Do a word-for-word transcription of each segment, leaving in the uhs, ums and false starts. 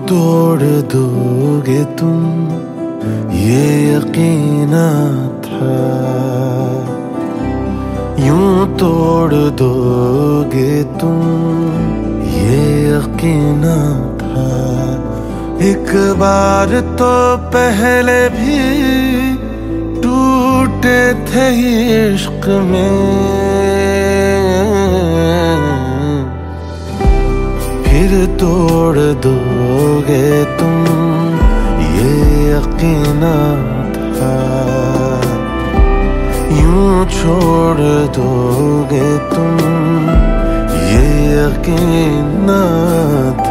तोड़ दोगे तुम ये यकीन था, यूं तोड़ दोगे तुम ये यकीन था। एक बार तो पहले भी टूटे थे इश्क में, फिर तोड़ दोगे तुम ये यकीन था, यूं छोड़ दोगे तुम ये यकीन था।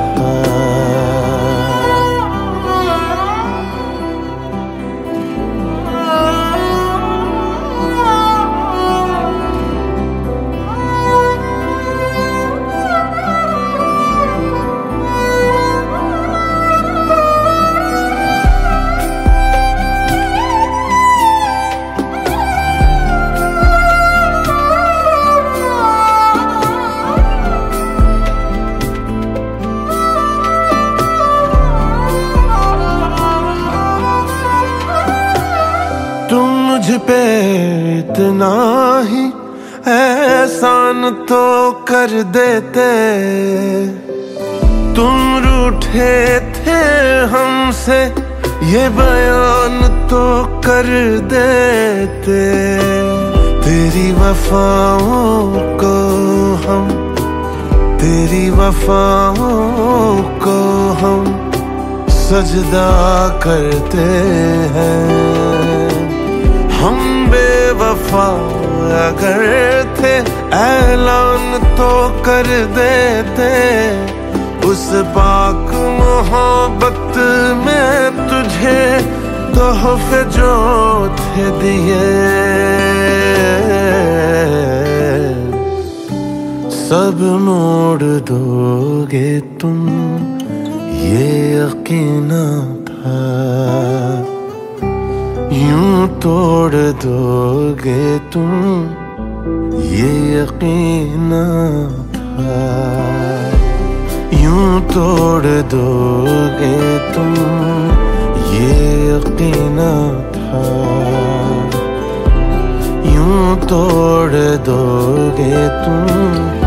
तुम मुझ पे इतना ही एहसान तो कर देते, तुम रूठे थे हमसे ये बयान तो कर देते। तेरी वफाओं को हम तेरी वफाओं को हम सजदा करते हैं। हम बेवफा अगर थे ऐलान तो कर देते, उस पाक मोहब्बत में तुझे तोहफे जो थे दिए। सब मोड़ दोगे तुम ये यकीन था, यूं तोड़ दोगे तुम ये यकीन था, यूं तोड़ दोगे तुम ये यकीन था, यूं तोड़ दोगे तुम